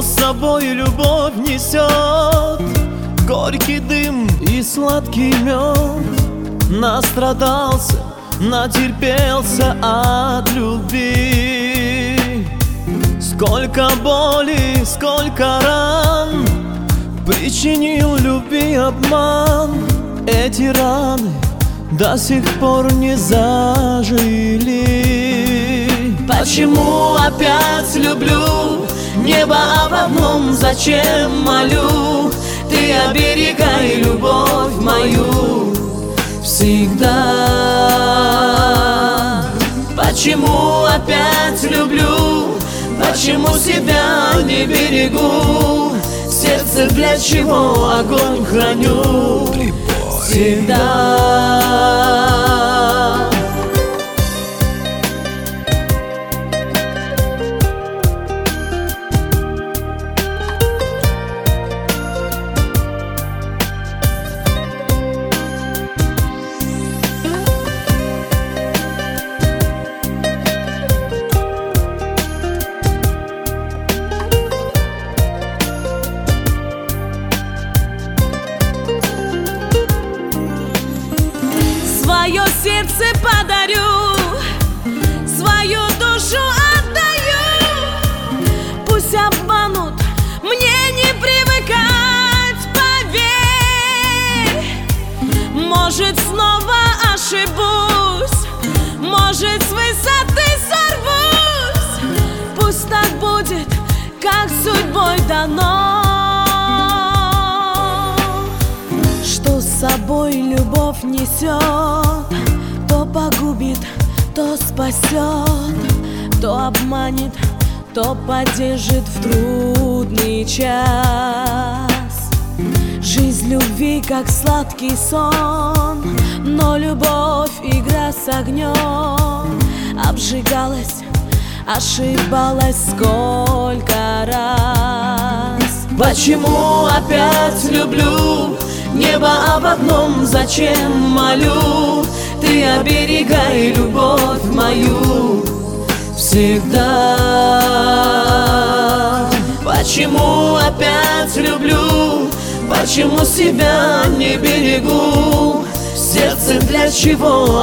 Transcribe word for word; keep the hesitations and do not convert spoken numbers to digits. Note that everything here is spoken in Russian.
с собой любовь несет горький дым и сладкий мед. Настрадался, натерпелся от любви. Сколько боли, сколько ран причинил любви обман. Эти раны до сих пор не зажили. Почему опять люблю? Небо об одном зачем молю? Ты оберегай любовь мою всегда. Почему опять люблю? Почему себя не берегу? Сердце для чего огонь храню всегда. Свое сердце подарю, свою душу отдаю. Пусть обманут, мне не привыкать, поверь. Может, снова ошибусь, может, с высоты сорвусь. Пусть так будет, как судьбой дано. Что с собой любовь несет, то погубит, то спасет, то обманет, то поддержит в трудный час. Жизнь любви как сладкий сон, но любовь игра с огнем. Обжигалась, ошибалась сколько раз. Почему опять люблю? Небо об одном зачем молю? Ты оберегай любовь мою всегда. Почему опять люблю? Почему себя не берегу? Сердце для чего